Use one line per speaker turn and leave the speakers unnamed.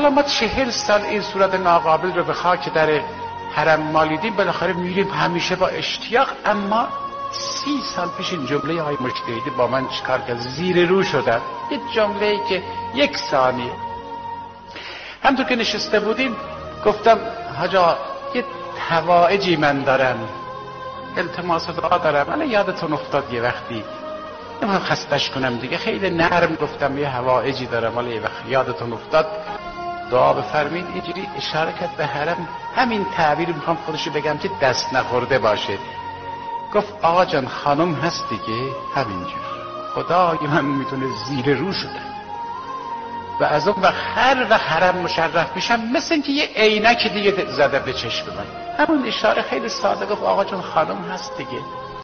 حالا ما 40 سال این صورت ناقابل رو به خاک در حرم مالیدیم، بالاخره میریم همیشه با اشتیاق. اما 30 سال پیش این جمله های مجتهدی با من چیکار کرد؟ زیر رو شدن. یه جمله‌ای که 1 ثانیه همطور که نشسته بودیم گفتم حاجا یه حوائجی من دارم، التماس دعا دارم. من یادتون افتاد یه وقتی، نمیخوام خستش کنم دیگه، خیلی نرم گفتم یه حوائجی دارم، ولی یه وقت یادتون افتاد دعا بفرمید. اینجوری اشاره کرد به حرم. همین تعبیر میخوام خودشو بگم که دست نخورده باشه. گفت آقا جان خانم هست دیگه، همینجور خدای من میتونه زیر رو شدن. و از اون وقت هر وقت حرم مشرف میشم مثل اینکه یه عینک دیگه زده به چشم من. همون اشاره خیلی ساده. گفت آقا جان خانم هست دیگه.